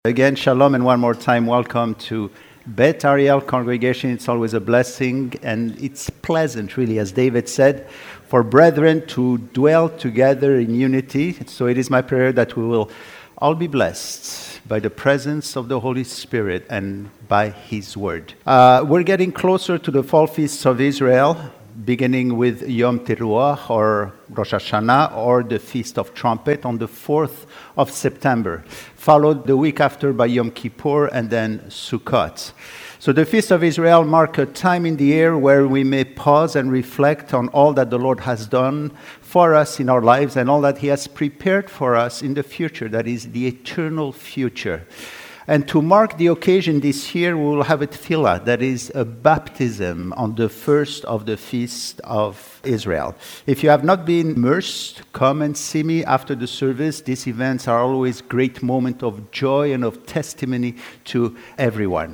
Again, shalom, and one more time, welcome to Beth Ariel congregation. It's always a blessing, and it's pleasant, really, as David said, for brethren to dwell together in unity. So it is my prayer that we will all be blessed by the presence of the Holy Spirit and by His Word. We're getting closer to the fall feasts of Israel, beginning with Yom Teruah, or Rosh Hashanah, or the Feast of Trumpet on the 4th of September, followed the week after by Yom Kippur and then Sukkot. So the Feast of Israel mark a time in the year where we may pause and reflect on all that the Lord has done for us in our lives and all that He has prepared for us in the future, that is the eternal future. And to mark the occasion this year, we will have a tefillah, that is a baptism on the first of the Feast of Israel. If you have not been immersed, come and see me after the service. These events are always great moment of joy and of testimony to everyone.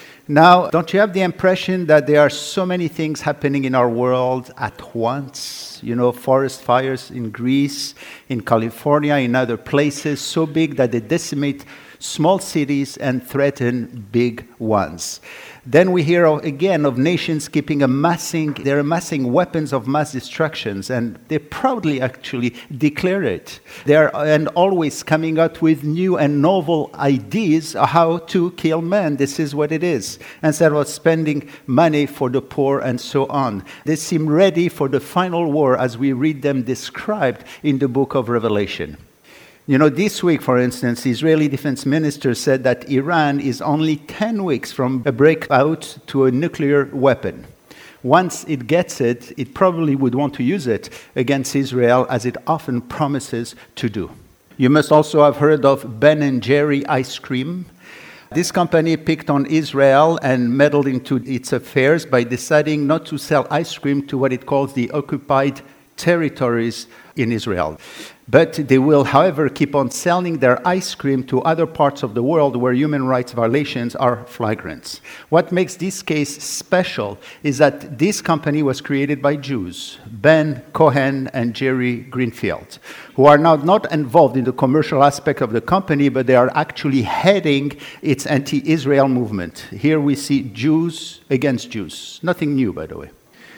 Now, don't you have the impression that there are so many things happening in our world at once? You know, forest fires in Greece, in California, in other places, so big that they decimate small cities and threaten big ones. Then we hear again of nations they're amassing weapons of mass destructions, and they proudly actually declare it. And always coming out with new and novel ideas how to kill men. This is what it is. Instead of spending money for the poor and so on. They seem ready for the final war as we read them described in the book of Revelation. You know, this week, for instance, the Israeli defense minister said that Iran is only 10 weeks from a breakout to a nuclear weapon. Once it gets it, it probably would want to use it against Israel, as it often promises to do. You must also have heard of Ben & Jerry ice cream. This company picked on Israel and meddled into its affairs by deciding not to sell ice cream to what it calls the occupied territories in Israel. But they will, however, keep on selling their ice cream to other parts of the world where human rights violations are flagrant. What makes this case special is that this company was created by Jews, Ben Cohen and Jerry Greenfield, who are now not involved in the commercial aspect of the company, but they are actually heading its anti-Israel movement. Here we see Jews against Jews. Nothing new, by the way.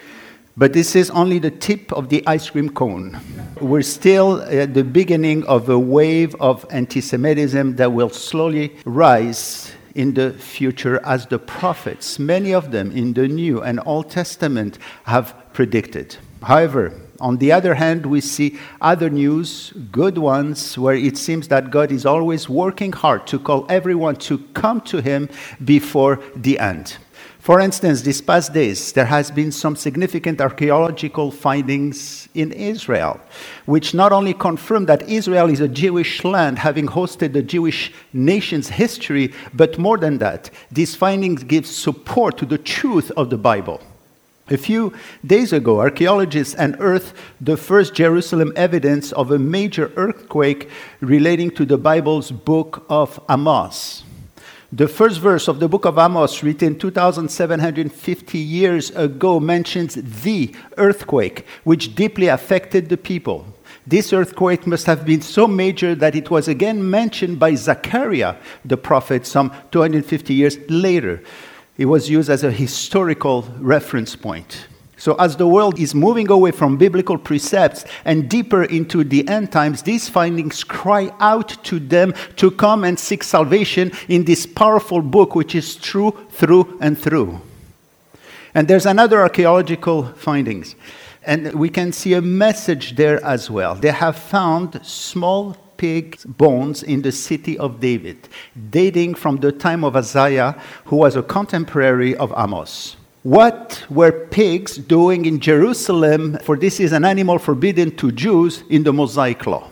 But this is only the tip of the ice cream cone. We're still at the beginning of a wave of anti-Semitism that will slowly rise in the future, as the prophets, many of them in the New and Old Testament, have predicted. However, on the other hand, we see other news, good ones, where it seems that God is always working hard to call everyone to come to Him before the end. For instance, these past days, there has been some significant archaeological findings in Israel, which not only confirm that Israel is a Jewish land, having hosted the Jewish nation's history, but more than that, these findings give support to the truth of the Bible. A few days ago, archaeologists unearthed the first Jerusalem evidence of a major earthquake relating to the Bible's book of Amos. The first verse of the book of Amos, written 2,750 years ago, mentions the earthquake, which deeply affected the people. This earthquake must have been so major that it was again mentioned by Zechariah, the prophet, some 250 years later. It was used as a historical reference point. So as the world is moving away from biblical precepts and deeper into the end times, these findings cry out to them to come and seek salvation in this powerful book, which is true through and through. And there's another archaeological findings, and we can see a message there as well. They have found small pig bones in the city of David, dating from the time of Isaiah, who was a contemporary of Amos. What were pigs doing in Jerusalem? For this is an animal forbidden to Jews in the Mosaic Law.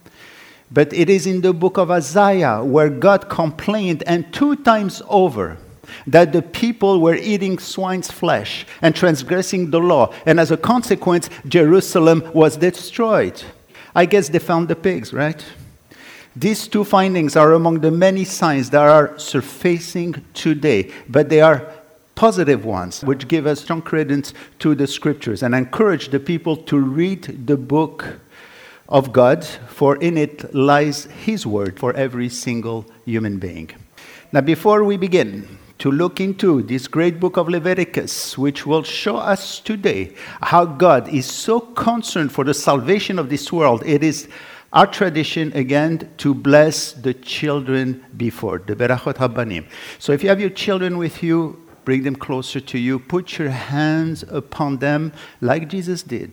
But it is in the book of Isaiah where God complained, and 2 times over, that the people were eating swine's flesh and transgressing the law. And as a consequence, Jerusalem was destroyed. I guess they found the pigs, right? These 2 findings are among the many signs that are surfacing today, but they are positive ones, which give us strong credence to the scriptures and encourage the people to read the book of God, for in it lies His word for every single human being. Now, before we begin to look into this great book of Leviticus, which will show us today how God is so concerned for the salvation of this world, it is our tradition, again, to bless the children before, the Berachot Habanim. So if you have your children with you, bring them closer to you. Put your hands upon them like Jesus did.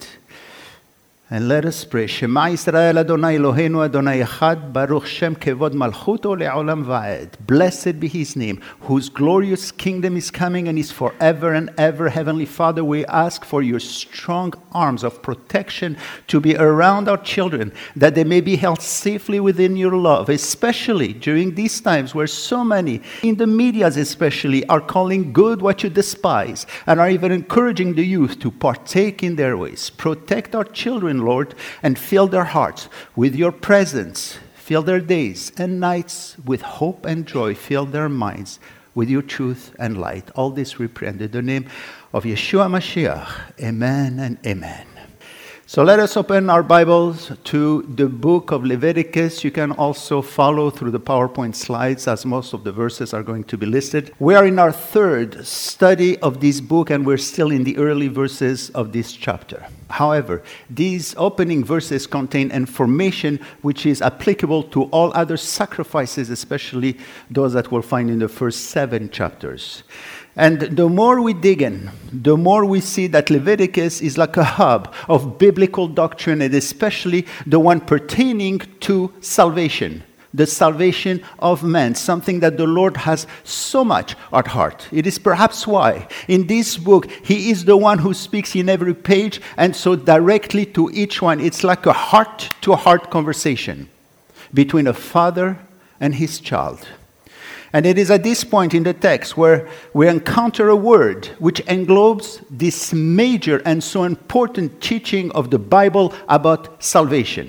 And let us pray. Shema Yisrael Adonai Eloheinu Adonai Echad Baruch Shem Kevod Malchuto Le'olam Va'ed. Blessed be His name, whose glorious kingdom is coming and is forever and ever. Heavenly Father, we ask for your strong arms of protection to be around our children, that they may be held safely within your love, especially during these times where so many, in the medias especially, are calling good what you despise and are even encouraging the youth to partake in their ways. Protect our children, Lord, and fill their hearts with your presence. Fill their days and nights with hope and joy. Fill their minds with your truth and light. All this we pray in the name of Yeshua Mashiach. Amen and amen. So let us open our Bibles to the book of Leviticus. You can also follow through the PowerPoint slides, as most of the verses are going to be listed. We are in our third study of this book, and we're still in the early verses of this chapter. However, these opening verses contain information which is applicable to all other sacrifices, especially those that we'll find in the first 7 chapters. And the more we dig in, the more we see that Leviticus is like a hub of biblical doctrine, and especially the one pertaining to salvation, the salvation of man, something that the Lord has so much at heart. It is perhaps why in this book, He is the one who speaks in every page, and so directly to each one. It's like a heart-to-heart conversation between a father and his child. And it is at this point in the text where we encounter a word which englobes this major and so important teaching of the Bible about salvation.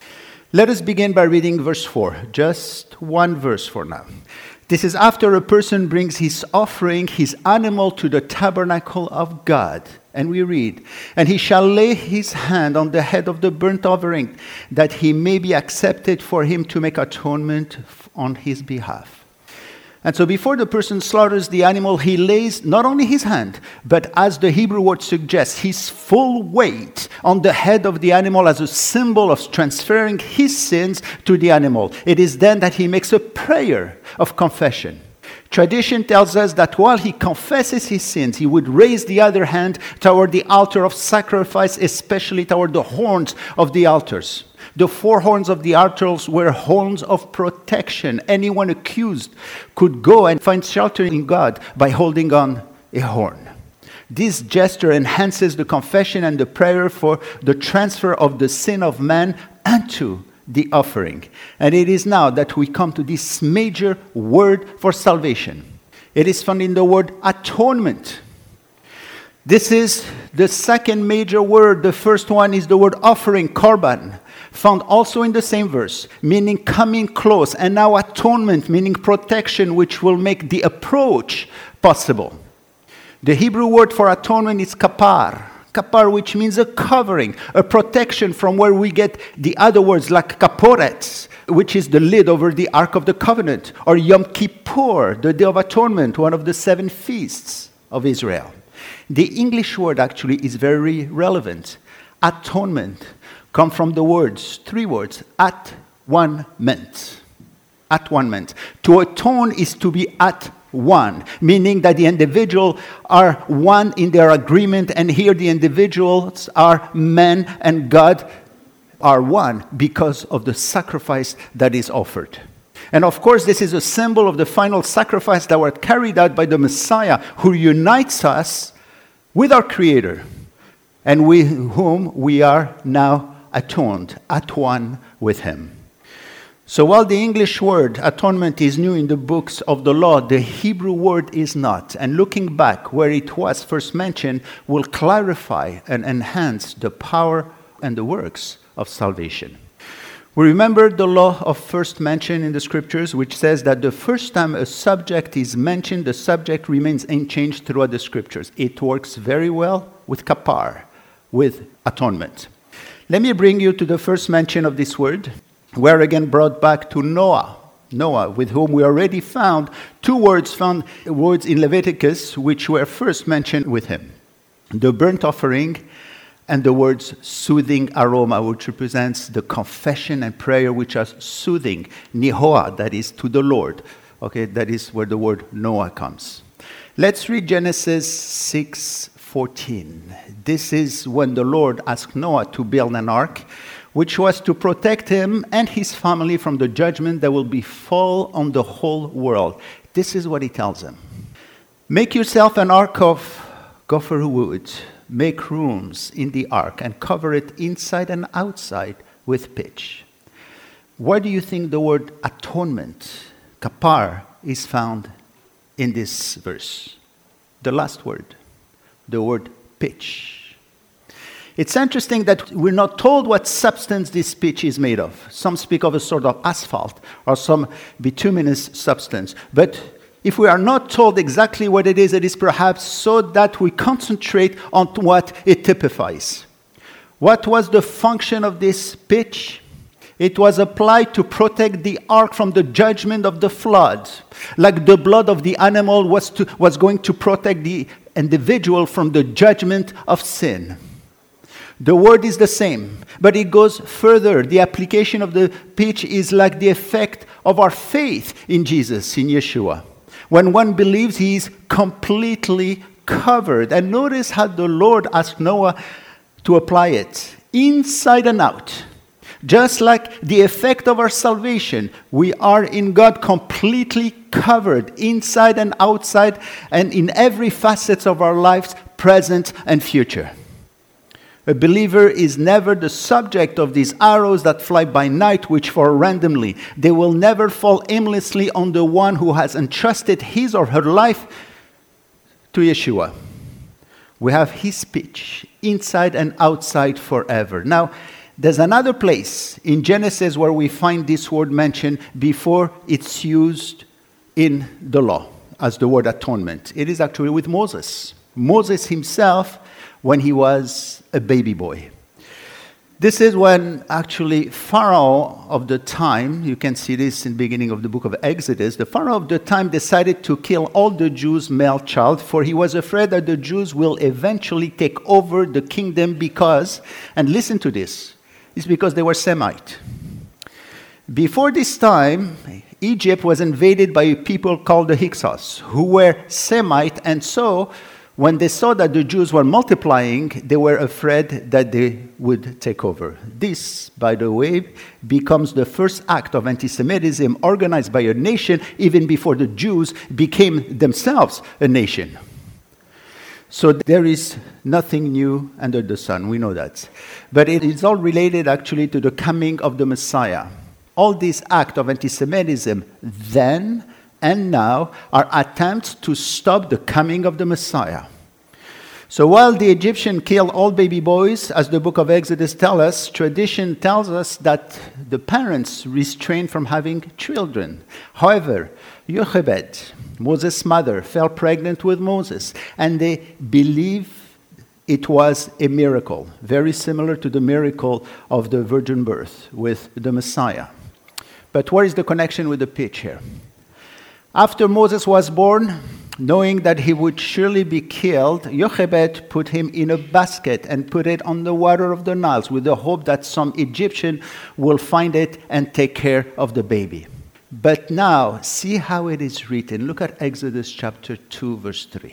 Let us begin by reading verse 4, just one verse for now. This is after a person brings his offering, his animal, to the tabernacle of God. And we read, "And he shall lay his hand on the head of the burnt offering, that he may be accepted for him to make atonement on his behalf." And so before the person slaughters the animal, he lays not only his hand, but as the Hebrew word suggests, his full weight on the head of the animal as a symbol of transferring his sins to the animal. It is then that he makes a prayer of confession. Tradition tells us that while he confesses his sins, he would raise the other hand toward the altar of sacrifice, especially toward the horns of the altars. The 4 horns of the altars were horns of protection. Anyone accused could go and find shelter in God by holding on a horn. This gesture enhances the confession and the prayer for the transfer of the sin of man unto the offering. And it is now that we come to this major word for salvation. It is found in the word atonement. This is the second major word. The first one is the word offering, korban, found also in the same verse, meaning coming close. And now atonement, meaning protection, which will make the approach possible. The Hebrew word for atonement is kapar. Kapar, which means a covering, a protection, from where we get the other words like kaporet, which is the lid over the Ark of the Covenant, or Yom Kippur, the Day of Atonement, one of the 7 feasts of Israel. The English word actually is very relevant. Atonement come from the words, 3 words, at one ment. At one ment. To atone is to be at one, meaning that the individual are one in their agreement, and here the individuals are man and God are one because of the sacrifice that is offered. And of course, this is a symbol of the final sacrifice that was carried out by the Messiah, who unites us with our Creator, and with whom we are now atoned, at one with Him. So while the English word atonement is new in the books of the law, the Hebrew word is not. And looking back where it was first mentioned will clarify and enhance the power and the works of salvation. We remember the law of first mention in the scriptures, which says that the first time a subject is mentioned, the subject remains unchanged throughout the scriptures. It works very well with kapar, with atonement. Let me bring you to the first mention of this word. We're again brought back to Noah. Noah, with whom we already found words in Leviticus, which were first mentioned with him. The burnt offering and the words soothing aroma, which represents the confession and prayer which are soothing. Nihoah, that is to the Lord. Okay, that is where the word Noah comes. Let's read Genesis 6:14. This is when the Lord asked Noah to build an ark, which was to protect him and his family from the judgment that will befall on the whole world. This is what he tells him. Make yourself an ark of gopher wood. Make rooms in the ark and cover it inside and outside with pitch. Where do you think the word atonement, kapar, is found in this verse? The last word, the word pitch. It's interesting that we're not told what substance this pitch is made of. Some speak of a sort of asphalt or some bituminous substance. But if we are not told exactly what it is perhaps so that we concentrate on what it typifies. What was the function of this pitch? It was applied to protect the ark from the judgment of the flood. Like the blood of the animal was going to protect the individual from the judgment of sin. The word is the same, but it goes further. The application of the pitch is like the effect of our faith in Jesus, in Yeshua. When one believes, he is completely covered. And notice how the Lord asked Noah to apply it, inside and out. Just like the effect of our salvation, we are in God completely covered, inside and outside, and in every facet of our lives, present and future. A believer is never the subject of these arrows that fly by night, which fall randomly. They will never fall aimlessly on the one who has entrusted his or her life to Yeshua. We have his pitch, inside and outside forever. Now, there's another place in Genesis where we find this word mentioned before it's used in the law as the word atonement. It is actually with Moses. Moses himself, when he was a baby boy. This is when actually Pharaoh of the time, you can see this in the beginning of the book of Exodus, the Pharaoh of the time decided to kill all the Jews' male child, for he was afraid that the Jews will eventually take over the kingdom because, and listen to this, it's because they were Semite. Before this time, Egypt was invaded by a people called the Hyksos, who were Semite, and so when they saw that the Jews were multiplying, they were afraid that they would take over. This, by the way, becomes the first act of anti-Semitism organized by a nation even before the Jews became themselves a nation. So there is nothing new under the sun, we know that. But it is all related actually to the coming of the Messiah. All these acts of anti-Semitism then and now are attempts to stop the coming of the Messiah. So while the Egyptians killed all baby boys, as the book of Exodus tells us, tradition tells us that the parents restrained from having children. However, Jochebed, Moses' mother, fell pregnant with Moses, and they believe it was a miracle, very similar to the miracle of the virgin birth with the Messiah. But where is the connection with the pitch here? After Moses was born, knowing that he would surely be killed, Jochebed put him in a basket and put it on the water of the Nile with the hope that some Egyptian will find it and take care of the baby. But now, see how it is written. Look at Exodus chapter 2, verse 3.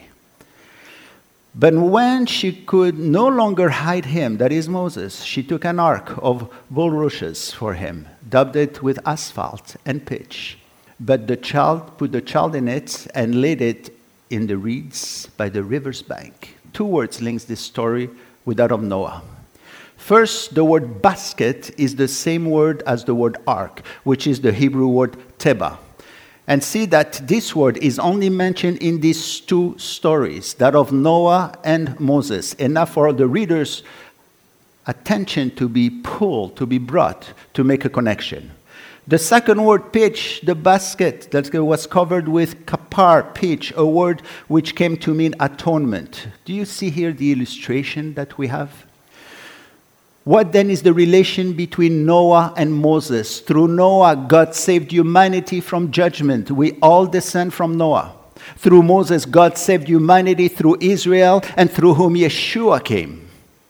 But when she could no longer hide him, that is Moses, she took an ark of bulrushes for him, daubed it with asphalt and pitch. But put the child in it and laid it in the reeds by the river's bank. Two words links this story with that of Noah. First, the word basket is the same word as the word ark, which is the Hebrew word teba. And see that this word is only mentioned in these two stories, that of Noah and Moses, enough for the reader's attention to be pulled, to be brought, to make a connection. The second word, pitch, the basket that was covered with kapar, pitch, a word which came to mean atonement. Do you see here the illustration that we have? What then is the relation between Noah and Moses? Through Noah, God saved humanity from judgment. We all descend from Noah. Through Moses, God saved humanity through Israel, and through whom Yeshua came.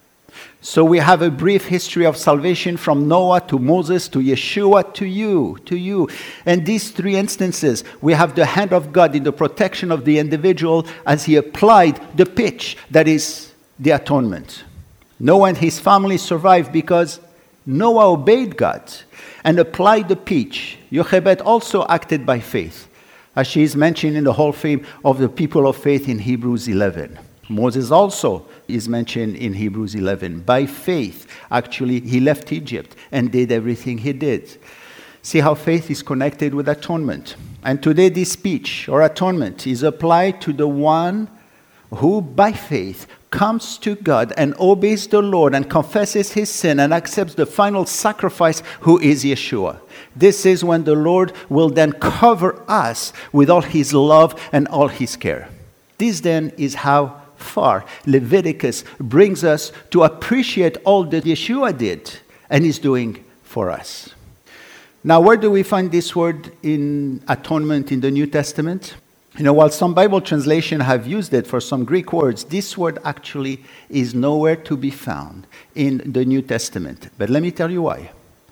So we have a brief history of salvation from Noah to Moses to Yeshua to you. And these three instances, we have the hand of God in the protection of the individual as he applied the pitch, that is the atonement. Noah and his family survived because Noah obeyed God and applied the pitch. Jochebed also acted by faith, as she is mentioned in the Hall of Fame of the people of faith in Hebrews 11. Moses also is mentioned in Hebrews 11. By faith, actually, he left Egypt and did everything he did. See how faith is connected with atonement. And today this speech or atonement is applied to the one who, by faith, comes to God and obeys the Lord and confesses his sin and accepts the final sacrifice, who is Yeshua. This is when the Lord will then cover us with all his love and all his care. This then is how far Leviticus brings us to appreciate all that Yeshua did and is doing for us. Now, where do we find this word in atonement in the New Testament? While some Bible translations have used it for some Greek words, this word actually is nowhere to be found in the New Testament. But let me tell you why.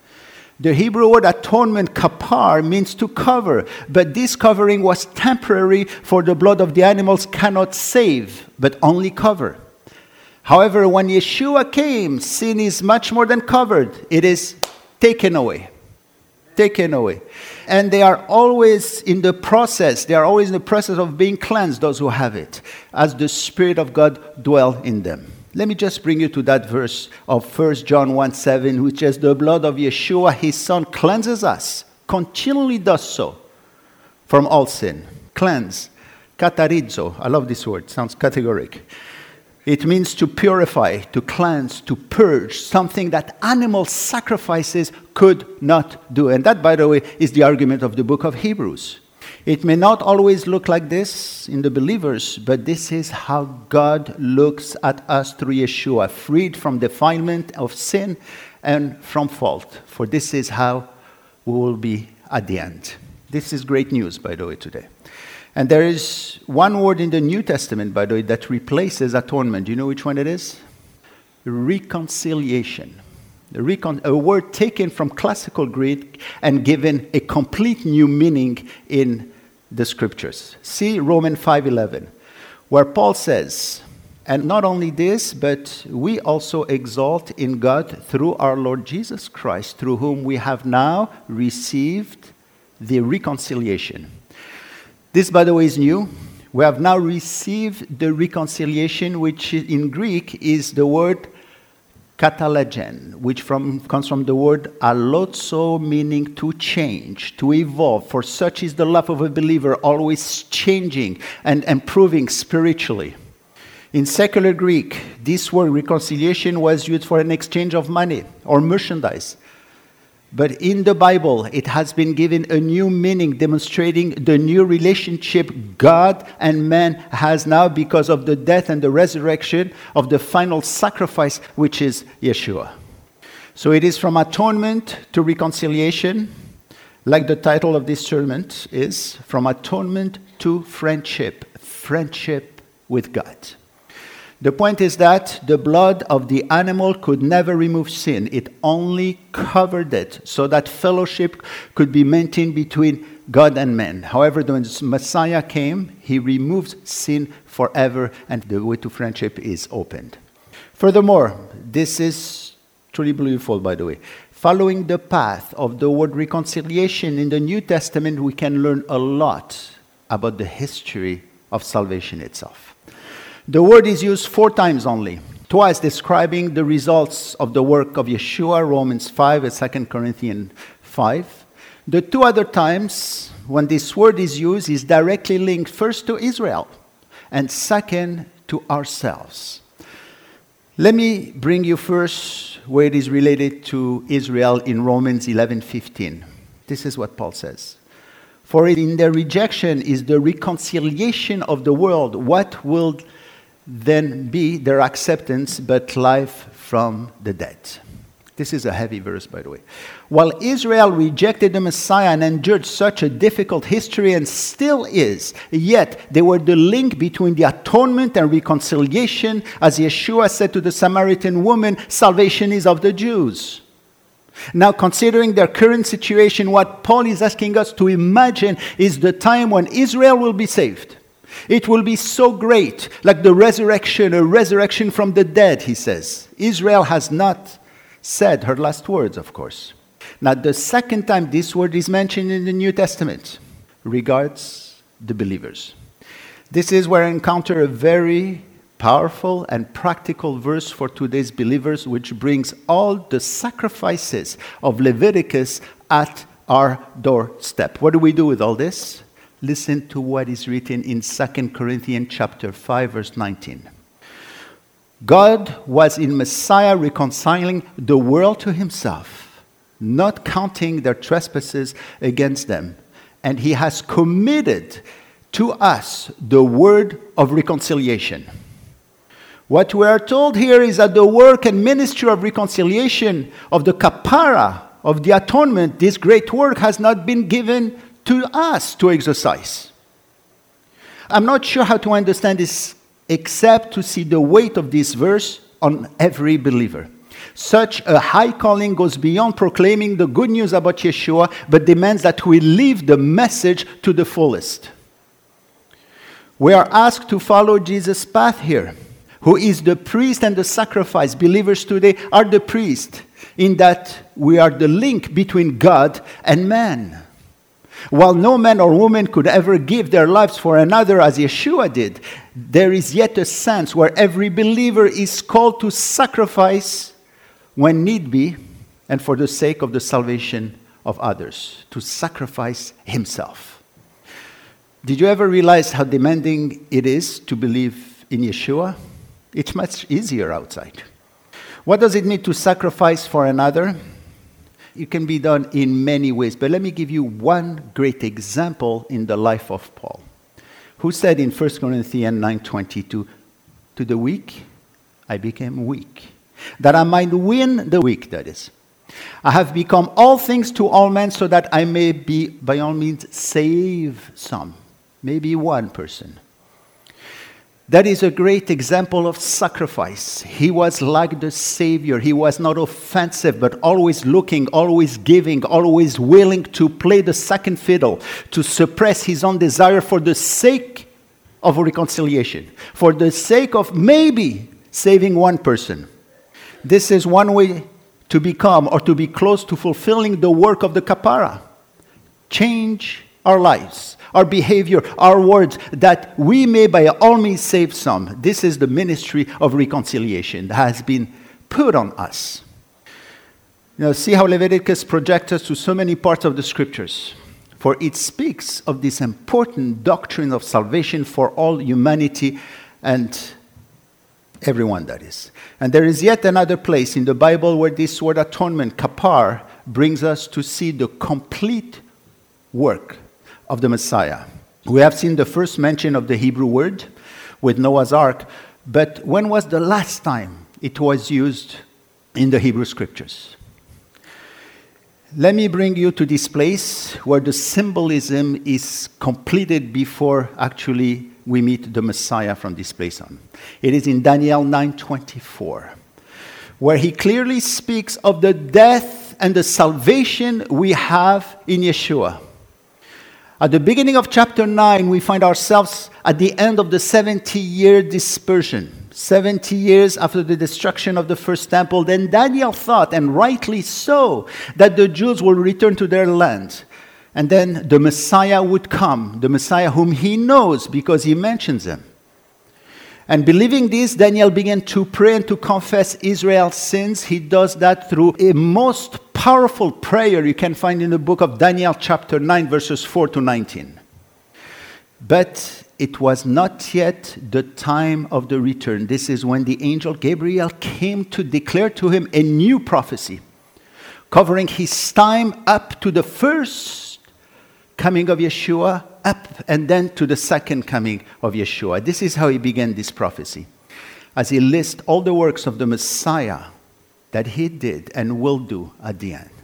The Hebrew word atonement, kapar, means to cover. But this covering was temporary, for the blood of the animals cannot save, but only cover. However, when Yeshua came, sin is much more than covered. It is taken away. Taken away. And they are always in the process. They are always in the process of being cleansed, those who have it, as the Spirit of God dwells in them. Let me just bring you to that verse of 1 John 1:7, which says, the blood of Yeshua, his Son, cleanses us, continually does so, from all sin. Cleanse. Katarizo. I love this word. Sounds categoric. It means to purify, to cleanse, to purge, something that animal sacrifices could not do. And that, by the way, is the argument of the book of Hebrews. It may not always look like this in the believers, but this is how God looks at us through Yeshua, freed from defilement of sin and from fault. For this is how we will be at the end. This is great news, by the way, today. And there is one word in the New Testament, by the way, that replaces atonement. Do you know which one it is? Reconciliation. A word taken from classical Greek and given a complete new meaning in the Scriptures. See Romans 5:11, where Paul says, and not only this, but we also exalt in God through our Lord Jesus Christ, through whom we have now received the reconciliation. This, by the way, is new. We have now received the reconciliation, which in Greek is the word katalagen, which comes from the word allozo, meaning to change, to evolve. For such is the life of a believer, always changing and improving spiritually. In secular Greek, this word reconciliation was used for an exchange of money or merchandise. But in the Bible, it has been given a new meaning, demonstrating the new relationship God and man has now because of the death and the resurrection of the final sacrifice, which is Yeshua. So it is from atonement to reconciliation, like the title of this sermon is, from atonement to friendship with God. The point is that the blood of the animal could never remove sin. It only covered it so that fellowship could be maintained between God and man. However, when Messiah came, he removes sin forever, and the way to friendship is opened. Furthermore, this is truly beautiful, by the way. Following the path of the word reconciliation in the New Testament, we can learn a lot about the history of salvation itself. The word is used 4 times only, twice describing the results of the work of Yeshua, Romans 5 and 2 Corinthians 5. The 2 other times when this word is used is directly linked first to Israel and second to ourselves. Let me bring you first where it is related to Israel in Romans 11:15. This is what Paul says. For in their rejection is the reconciliation of the world. What will then be their acceptance but life from the dead? This is a heavy verse, by the way. While Israel rejected the Messiah and endured such a difficult history and still is, yet they were the link between the atonement and reconciliation. As Yeshua said to the Samaritan woman, salvation is of the Jews. Now, considering their current situation, what Paul is asking us to imagine is the time when Israel will be saved. It will be so great, like the resurrection, a resurrection from the dead, he says. Israel has not said her last words, of course. Now, the second time this word is mentioned in the New Testament regards the believers. This is where I encounter a very powerful and practical verse for today's believers, which brings all the sacrifices of Leviticus at our doorstep. What do we do with all this? Listen to what is written in 2 Corinthians chapter 5, verse 19. God was in Messiah reconciling the world to himself, not counting their trespasses against them. And he has committed to us the word of reconciliation. What we are told here is that the work and ministry of reconciliation, of the kapara, of the atonement, this great work has not been given to us to exercise. I'm not sure how to understand this except to see the weight of this verse on every believer. Such a high calling goes beyond proclaiming the good news about Yeshua, but demands that we live the message to the fullest. We are asked to follow Jesus' path here, who is the priest and the sacrifice. Believers today are the priest, in that we are the link between God and man. While no man or woman could ever give their lives for another as Yeshua did, there is yet a sense where every believer is called to sacrifice when need be and for the sake of the salvation of others, to sacrifice himself. Did you ever realize how demanding it is to believe in Yeshua? It's much easier outside. What does it mean to sacrifice for another? It can be done in many ways, but let me give you one great example in the life of Paul, who said in 1 Corinthians 9:22, to the weak I became weak, that I might win the weak, that is. I have become all things to all men so that I may be, by all means, save some, maybe one person. That is a great example of sacrifice. He was like the Savior. He was not offensive, but always looking, always giving, always willing to play the second fiddle, to suppress his own desire for the sake of reconciliation, for the sake of maybe saving one person. This is one way to become or to be close to fulfilling the work of the kapara. Change our lives, our behavior, our words, that we may by all means save some. This is the ministry of reconciliation that has been put on us. See how Leviticus projects us to so many parts of the scriptures. For it speaks of this important doctrine of salvation for all humanity and everyone, that is. And there is yet another place in the Bible where this word atonement, kapar, brings us to see the complete work of the Messiah. We have seen the first mention of the Hebrew word with Noah's Ark, but when was the last time it was used in the Hebrew Scriptures? Let me bring you to this place where the symbolism is completed before actually we meet the Messiah from this place on. It is in Daniel 9:24, where he clearly speaks of the death and the salvation we have in Yeshua. At the beginning of chapter 9, we find ourselves at the end of the 70-year dispersion. 70 years after the destruction of the first temple. Then Daniel thought, and rightly so, that the Jews will return to their land. And then the Messiah would come, the Messiah whom he knows because he mentions him. And believing this, Daniel began to pray and to confess Israel's sins. He does that through a most powerful prayer you can find in the book of Daniel chapter 9, verses 4 to 19. But it was not yet the time of the return. This is when the angel Gabriel came to declare to him a new prophecy, covering his time up to the first coming of Yeshua, up and then to the second coming of Yeshua. This is how he began this prophecy, as he lists all the works of the Messiah that he did and will do at the end.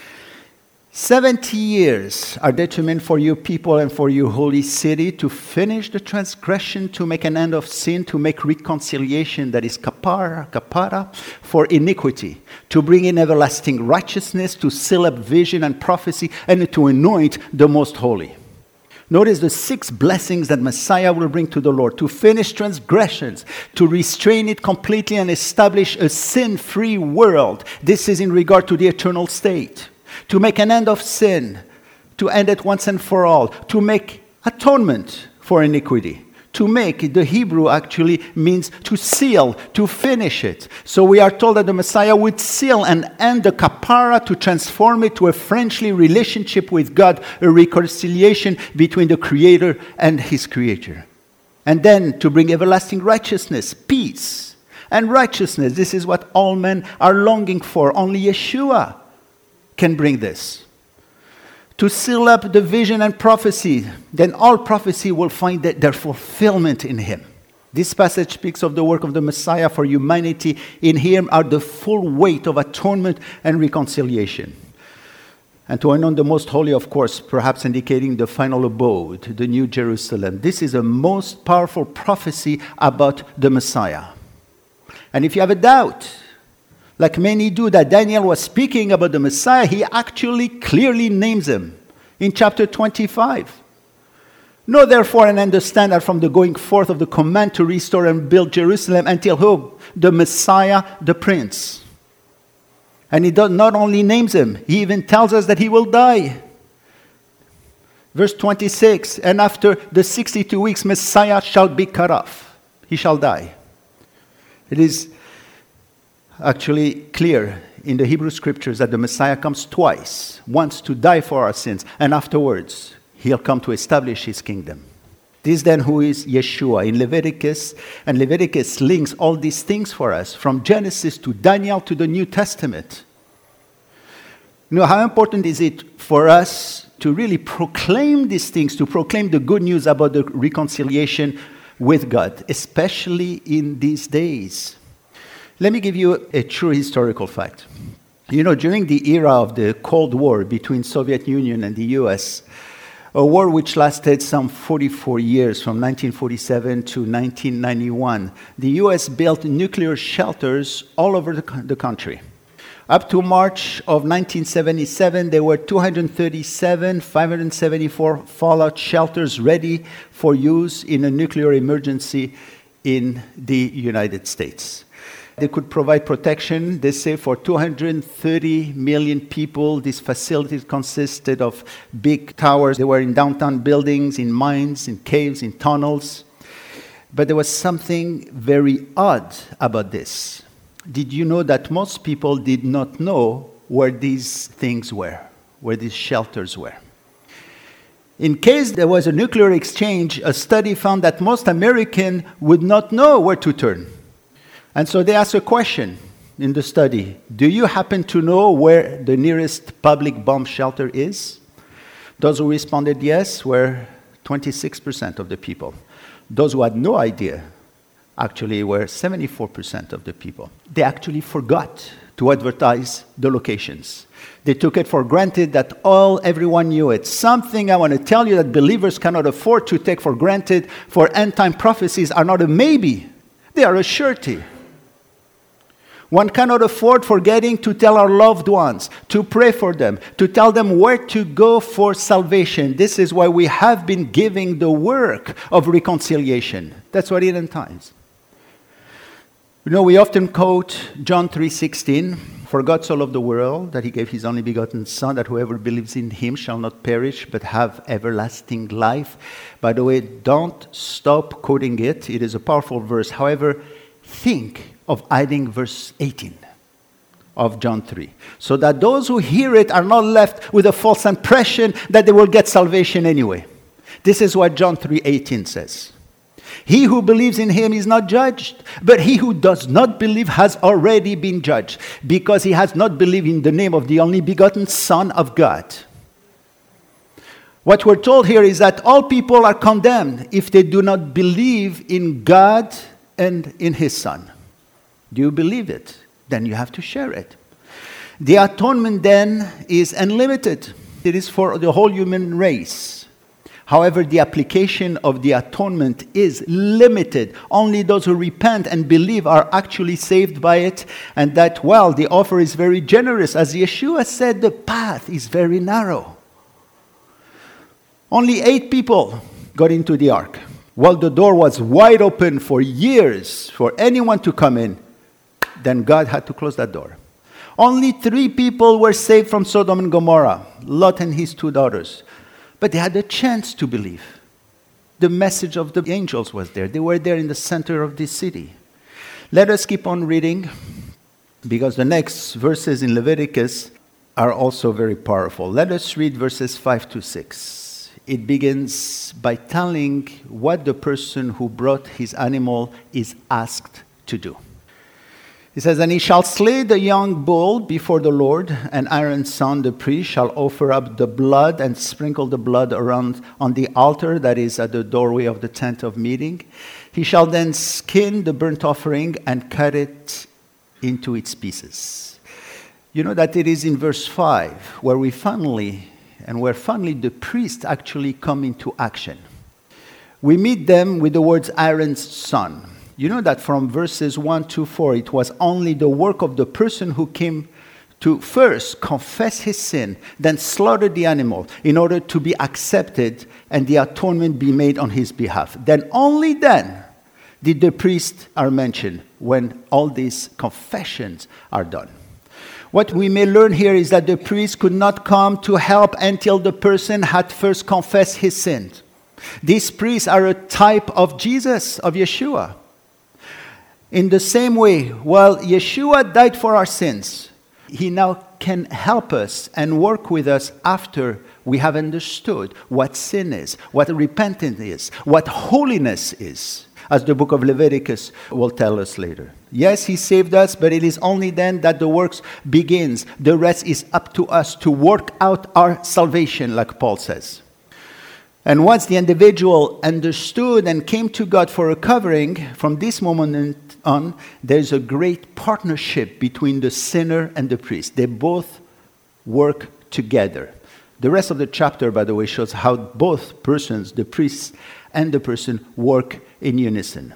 70 years are determined for you people and for you holy city to finish the transgression, to make an end of sin, to make reconciliation, that is kapara, for iniquity, to bring in everlasting righteousness, to seal up vision and prophecy, and to anoint the most holy. Notice the 6 blessings that Messiah will bring to the Lord: to finish transgressions, to restrain it completely and establish a sin-free world. This is in regard to the eternal state. To make an end of sin, to end it once and for all, to make atonement for iniquity. To make, the Hebrew actually means to seal, to finish it. So we are told that the Messiah would seal and end the kapara, to transform it to a friendly relationship with God, a reconciliation between the Creator and His creature. And then to bring everlasting righteousness, peace, and righteousness. This is what all men are longing for. Only Yeshua can bring this. To seal up the vision and prophecy, then all prophecy will find their fulfillment in Him. This passage speaks of the work of the Messiah for humanity. In Him are the full weight of atonement and reconciliation. And to anoint the most holy, of course, perhaps indicating the final abode, the New Jerusalem. This is a most powerful prophecy about the Messiah. And if you have a doubt, like many do, that Daniel was speaking about the Messiah, he actually clearly names him in chapter 25. Know therefore and understand that from the going forth of the command to restore and build Jerusalem until who? The Messiah, the Prince. And he not only names him, he even tells us that he will die. Verse 26, and after the 62 weeks, Messiah shall be cut off. He shall die. It is actually clear in the Hebrew Scriptures that the Messiah comes twice. Once to die for our sins, and afterwards He'll come to establish His kingdom. This then who is Yeshua in Leviticus, and Leviticus links all these things for us, from Genesis to Daniel to the New Testament. You know, how important is it for us to really proclaim these things, to proclaim the good news about the reconciliation with God, especially in these days? Let me give you a true historical fact. You know, during the era of the Cold War between Soviet Union and the US, a war which lasted some 44 years, from 1947 to 1991, the US built nuclear shelters all over the country. Up to March of 1977, there were 237, 574 fallout shelters ready for use in a nuclear emergency in the United States. They could provide protection, they say, for 230 million people. These facilities consisted of big towers. They were in downtown buildings, in mines, in caves, in tunnels. But there was something very odd about this. Did you know that most people did not know where these things were, where these shelters were? In case there was a nuclear exchange, a study found that most Americans would not know where to turn. And so they asked a question in the study: do you happen to know where the nearest public bomb shelter is? Those who responded yes were 26% of the people. Those who had no idea actually were 74% of the people. They actually forgot to advertise the locations. They took it for granted that everyone knew it. Something I want to tell you that believers cannot afford to take for granted, for end-time prophecies are not a maybe. They are a surety. One cannot afford forgetting to tell our loved ones, to pray for them, to tell them where to go for salvation. This is why we have been giving the work of reconciliation. That's what it entails. You know, we often quote John 3:16, "For God so loved the world that He gave His only begotten Son, that whoever believes in Him shall not perish but have everlasting life." By the way, don't stop quoting it. It is a powerful verse. However, think of adding verse 18 of John 3, so that those who hear it are not left with a false impression that they will get salvation anyway. This is what John 3:18 says. "He who believes in Him is not judged, but he who does not believe has already been judged, because he has not believed in the name of the only begotten Son of God." What we're told here is that all people are condemned if they do not believe in God and in His Son. Do you believe it? then you have to share it. The atonement then is unlimited. It is for the whole human race. However, the application of the atonement is limited. Only those who repent and believe are actually saved by it. And that, well, the offer is very generous. As Yeshua said, the path is very narrow. Only 8 people got into the ark. While the door was wide open for years for anyone to come in, then God had to close that door. Only 3 people were saved from Sodom and Gomorrah, Lot and his 2 daughters. But they had a chance to believe. The message of the angels was there. They were there in the center of this city. Let us keep on reading, because the next verses in Leviticus are also very powerful. Let us read verses 5 to 6. It begins by telling what the person who brought his animal is asked to do. It says, "And he shall slay the young bull before the Lord, and Aaron's son, the priest, shall offer up the blood and sprinkle the blood around on the altar that is at the doorway of the tent of meeting. He shall then skin the burnt offering and cut it into its pieces." You know that it is in verse 5 where finally the priests actually come into action. We meet them with the words Aaron's son. You know that from verses 1 to 4, it was only the work of the person who came to first confess his sin, then slaughter the animal in order to be accepted and the atonement be made on his behalf. Then, only then, did the priest are mentioned when all these confessions are done. What we may learn here is that the priest could not come to help until the person had first confessed his sins. These priests are a type of Jesus, of Yeshua. In the same way, while Yeshua died for our sins, he now can help us and work with us after we have understood what sin is, what repentance is, what holiness is, as the book of Leviticus will tell us later. Yes, he saved us, but it is only then that the works begins. The rest is up to us to work out our salvation, like Paul says. And once the individual understood and came to God for a covering, from this moment on, there's a great partnership between the sinner and the priest. They both work together. The rest of the chapter, by the way, shows how both persons, the priest and the person, work in unison.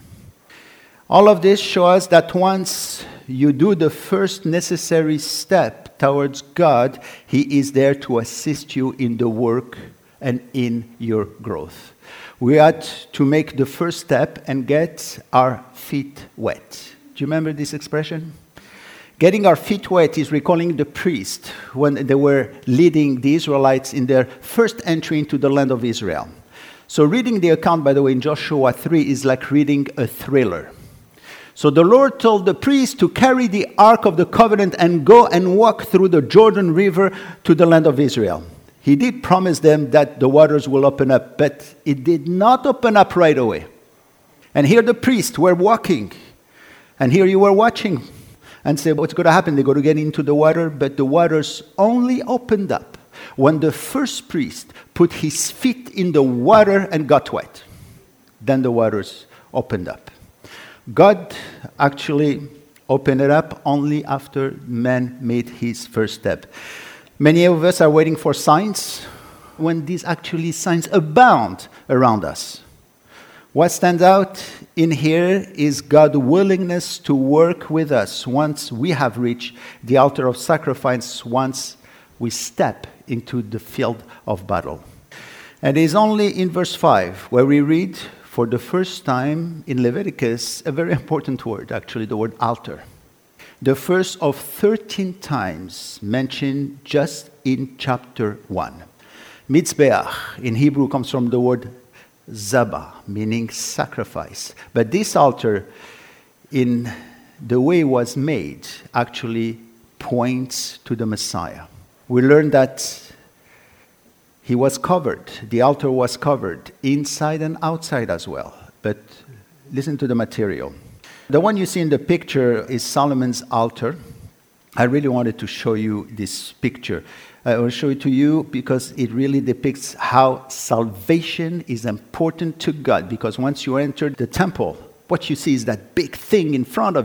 All of this shows that once you do the first necessary step towards God, he is there to assist you in the work and in your growth. We had to make the first step and get our feet wet. Do you remember this expression? Getting our feet wet is recalling the priest when they were leading the Israelites in their first entry into the land of Israel. So reading the account, by the way, in Joshua 3 is like reading a thriller. So the Lord told the priest to carry the Ark of the Covenant and go and walk through the Jordan River to the land of Israel. He did promise them that the waters will open up, but it did not open up right away. And here the priests were walking, and here you were watching, and say, what's going to happen? They're going to get into the water, but the waters only opened up when the first priest put his feet in the water and got wet. Then the waters opened up. God actually opened it up only after man made his first step. Many of us are waiting for signs when these actually signs abound around us. What stands out in here is God's willingness to work with us once we have reached the altar of sacrifice, once we step into the field of battle. And it is only in verse 5 where we read for the first time in Leviticus a very important word, actually the word altar. The first of 13 times mentioned just in chapter 1. Mitzbeach in Hebrew comes from the word zabah, meaning sacrifice. But this altar, in the way it was made, actually points to the Messiah. We learn that he was covered, the altar was covered, inside and outside as well. But listen to the material. The one you see in the picture is Solomon's altar. I really wanted to show you this picture. I will show it to you because it really depicts how salvation is important to God. Because once you enter the temple, what you see is that big thing in front of you,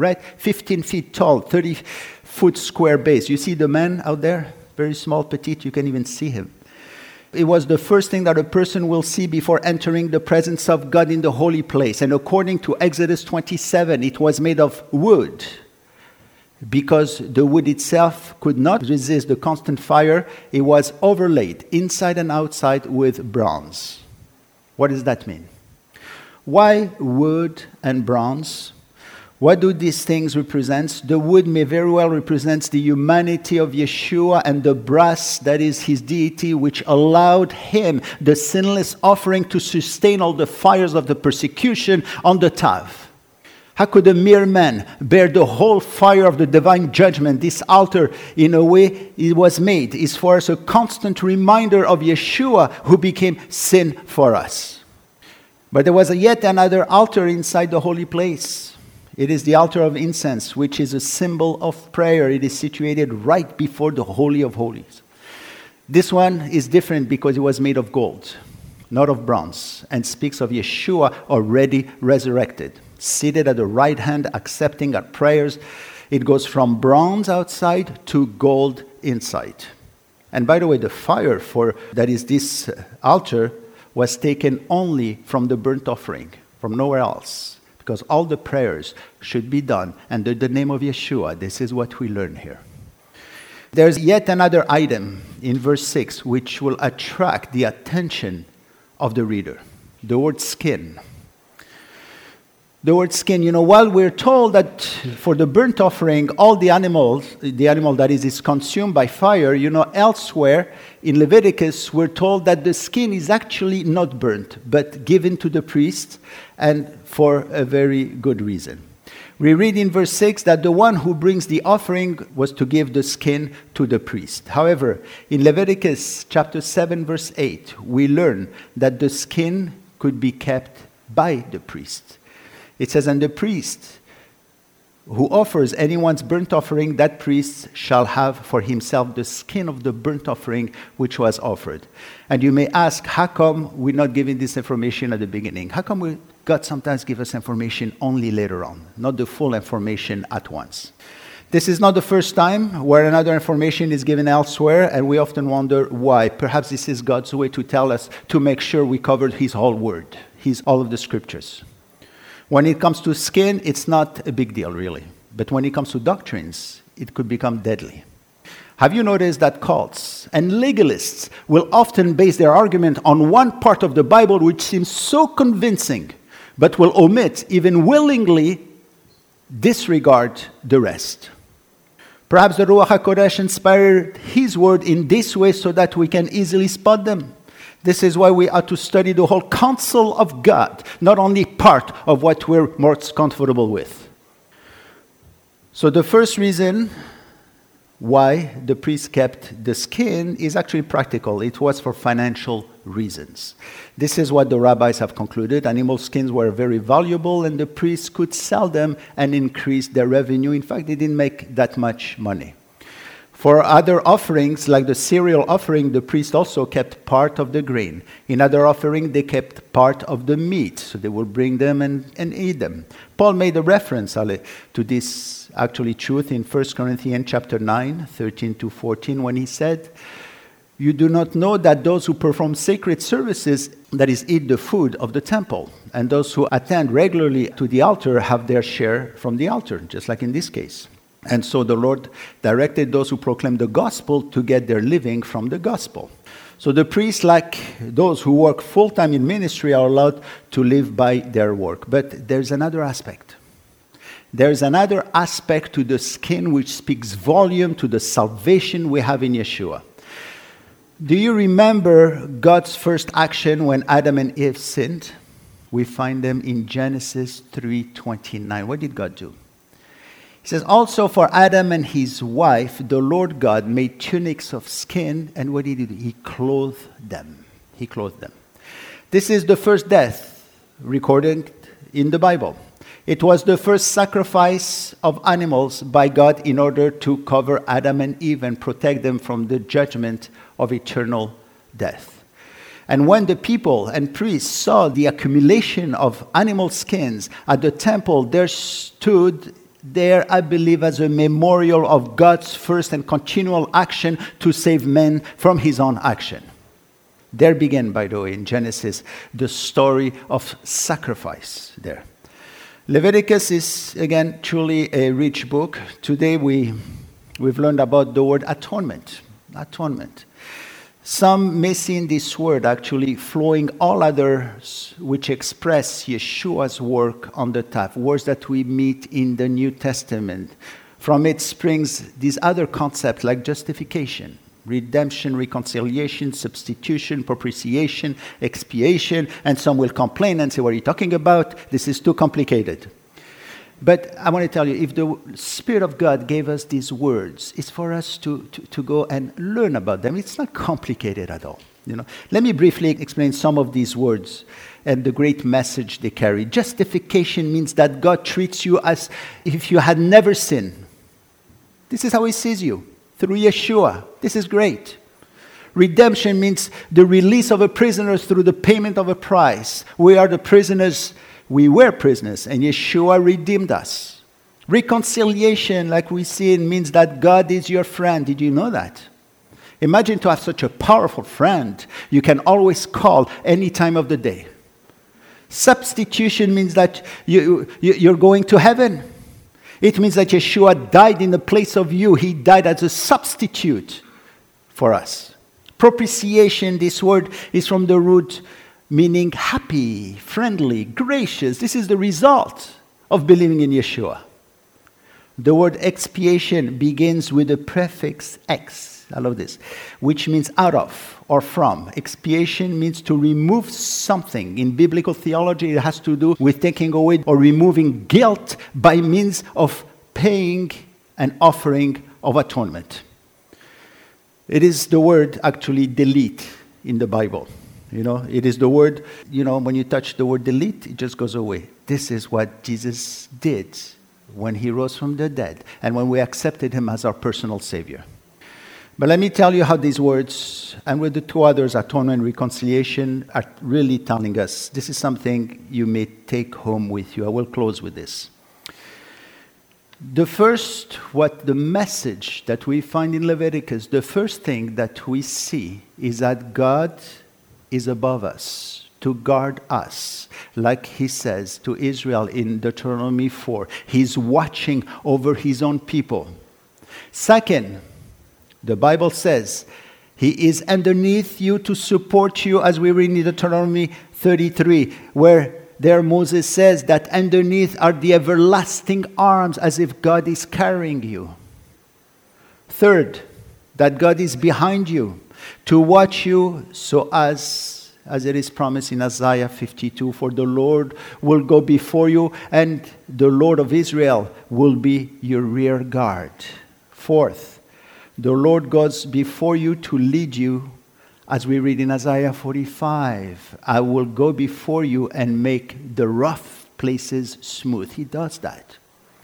right? 15 feet tall, 30-foot square base. You see the man out there? Very small, petite, you can even see him. It was the first thing that a person will see before entering the presence of God in the holy place. And according to Exodus 27, it was made of wood, because the wood itself could not resist the constant fire. It was overlaid inside and outside with bronze. What does that mean? Why wood and bronze? What do these things represent? The wood may very well represent the humanity of Yeshua, and the brass, that is his deity, which allowed him, the sinless offering, to sustain all the fires of the persecution on the Tav. How could a mere man bear the whole fire of the divine judgment? This altar, in a way, it was made, is for us a constant reminder of Yeshua, who became sin for us. But there was yet another altar inside the holy place. It is the altar of incense, which is a symbol of prayer. It is situated right before the Holy of Holies. This one is different because it was made of gold, not of bronze, and speaks of Yeshua already resurrected, seated at the right hand, accepting our prayers. It goes from bronze outside to gold inside. And by the way, the fire for that is this altar was taken only from the burnt offering, from nowhere else. Because all the prayers should be done under the name of Yeshua. This is what we learn here. There's yet another item in verse 6 which will attract the attention of the reader. The word skin. The word skin, while we're told that for the burnt offering, all the animal that is consumed by fire, elsewhere in Leviticus, we're told that the skin is actually not burnt, but given to the priest, and for a very good reason. We read in verse 6 that the one who brings the offering was to give the skin to the priest. However, in Leviticus chapter 7, verse 8, we learn that the skin could be kept by the priest. It says, and the priest who offers anyone's burnt offering, that priest shall have for himself the skin of the burnt offering which was offered. And you may ask, how come we're not giving this information at the beginning? How come God sometimes gives us information only later on, not the full information at once? This is not the first time where another information is given elsewhere, and we often wonder why. Perhaps this is God's way to tell us, to make sure we covered his whole word, all of the scriptures. When it comes to skin, it's not a big deal, really. But when it comes to doctrines, it could become deadly. Have you noticed that cults and legalists will often base their argument on one part of the Bible which seems so convincing, but will omit, even willingly disregard the rest? Perhaps the Ruach HaKodesh inspired his word in this way so that we can easily spot them. This is why we ought to study the whole counsel of God, not only part of what we're most comfortable with. So the first reason why the priest kept the skin is actually practical. It was for financial reasons. This is what the rabbis have concluded. Animal skins were very valuable, and the priests could sell them and increase their revenue. In fact, they didn't make that much money. For other offerings, like the cereal offering, the priest also kept part of the grain. In other offerings, they kept part of the meat, so they would bring them and eat them. Paul made a reference to this actually truth in 1 Corinthians chapter 9, 13 to 14, when he said, you do not know that those who perform sacred services, that is, eat the food of the temple, and those who attend regularly to the altar have their share from the altar, just like in this case. And so the Lord directed those who proclaim the gospel to get their living from the gospel. So the priests, like those who work full-time in ministry, are allowed to live by their work. But there's another aspect. There's another aspect to the skin which speaks volume to the salvation we have in Yeshua. Do you remember God's first action when Adam and Eve sinned? We find them in Genesis 3:29. What did God do? He says, also for Adam and his wife, the Lord God made tunics of skin, and what did he do? He clothed them. He clothed them. This is the first death recorded in the Bible. It was the first sacrifice of animals by God in order to cover Adam and Eve and protect them from the judgment of eternal death. And when the people and priests saw the accumulation of animal skins at the temple, there stood there, I believe, as a memorial of God's first and continual action to save men from his own action. There began, by the way, in Genesis, the story of sacrifice there. Leviticus is, again, truly a rich book. Today we've learned about the word atonement. Atonement. Some may see in this word actually flowing all others which express Yeshua's work on the top, words that we meet in the New Testament. From it springs these other concepts like justification, redemption, reconciliation, substitution, propitiation, expiation, and some will complain and say, what are you talking about? This is too complicated. But I want to tell you, if the Spirit of God gave us these words, it's for us to go and learn about them. It's not complicated at all. Let me briefly explain some of these words and the great message they carry. Justification means that God treats you as if you had never sinned. This is how he sees you, through Yeshua. This is great. Redemption means the release of a prisoner through the payment of a price. We are the prisoners. We were prisoners, and Yeshua redeemed us. Reconciliation, like we see, means that God is your friend. Did you know that? Imagine to have such a powerful friend you can always call any time of the day. Substitution means that you're going to heaven. It means that Yeshua died in the place of you. He died as a substitute for us. Propitiation, this word is from the root meaning happy, friendly, gracious. This is the result of believing in Yeshua. The word expiation begins with the prefix ex. I love this, which means out of or from. Expiation means to remove something. In biblical theology, it has to do with taking away or removing guilt by means of paying an offering of atonement. It is the word actually delete in the Bible. It is the word, when you touch the word delete, it just goes away. This is what Jesus did when he rose from the dead and when we accepted him as our personal Savior. But let me tell you how these words, and with the two others, atonement and reconciliation, are really telling us. This is something you may take home with you. I will close with this. The message that we find in Leviticus, the first thing that we see is that God is above us to guard us, like he says to Israel in Deuteronomy 4. He's watching over his own people. Second, the Bible says he is underneath you to support you, as we read in Deuteronomy 33, where there Moses says that underneath are the everlasting arms, as if God is carrying you. Third, that God is behind you to watch you, so as it is promised in Isaiah 52, for the Lord will go before you, and the Lord of Israel will be your rear guard. Fourth, the Lord goes before you to lead you, as we read in Isaiah 45. I will go before you and make the rough places smooth. He does that.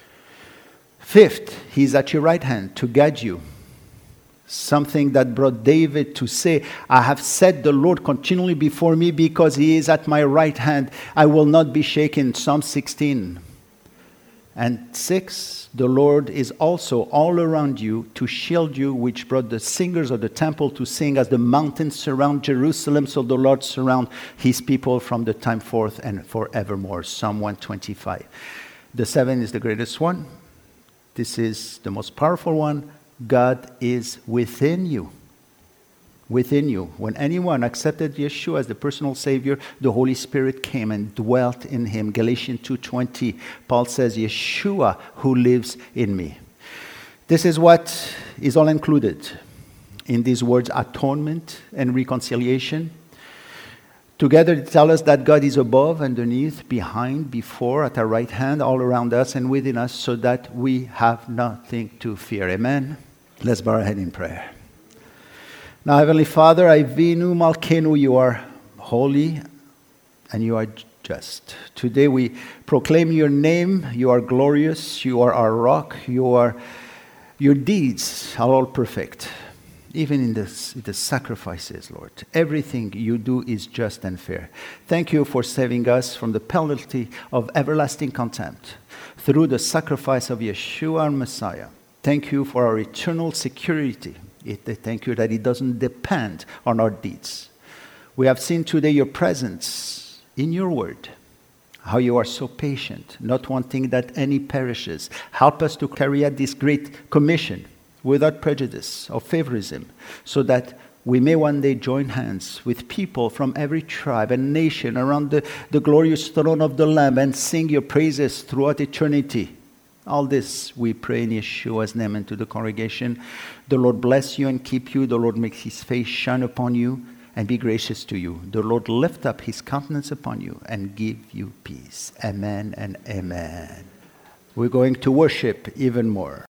Fifth, he's at your right hand to guide you. Something that brought David to say, I have set the Lord continually before me because he is at my right hand. I will not be shaken. Psalm 16. And 6, the Lord is also all around you to shield you, which brought the singers of the temple to sing as the mountains surround Jerusalem. So the Lord surround his people from the time forth and forevermore. Psalm 125. The 7 is the greatest one. This is the most powerful one. God is within you. Within you. When anyone accepted Yeshua as the personal Savior, the Holy Spirit came and dwelt in him. Galatians 2:20, Paul says, Yeshua who lives in me. This is what is all included in these words, atonement and reconciliation. Together they tell us that God is above, underneath, behind, before, at our right hand, all around us and within us, so that we have nothing to fear. Amen? Let's bow our head in prayer. Now, Heavenly Father, Avinu Malkeinu, you are holy and you are just. Today we proclaim your name. You are glorious. You are our rock. Your deeds are all perfect. even in the sacrifices, Lord. Everything you do is just and fair. Thank you for saving us from the penalty of everlasting contempt through the sacrifice of Yeshua our Messiah. Thank you for our eternal security. Thank you that it doesn't depend on our deeds. We have seen today your presence in your word, how you are so patient, not wanting that any perishes. Help us to carry out this great commission without prejudice or favorism, so that we may one day join hands with people from every tribe and nation around the glorious throne of the Lamb and sing your praises throughout eternity. All this we pray in Yeshua's name, and to the congregation. The Lord bless you and keep you. The Lord make his face shine upon you and be gracious to you. The Lord lift up his countenance upon you and give you peace. Amen and amen. We're going to worship even more.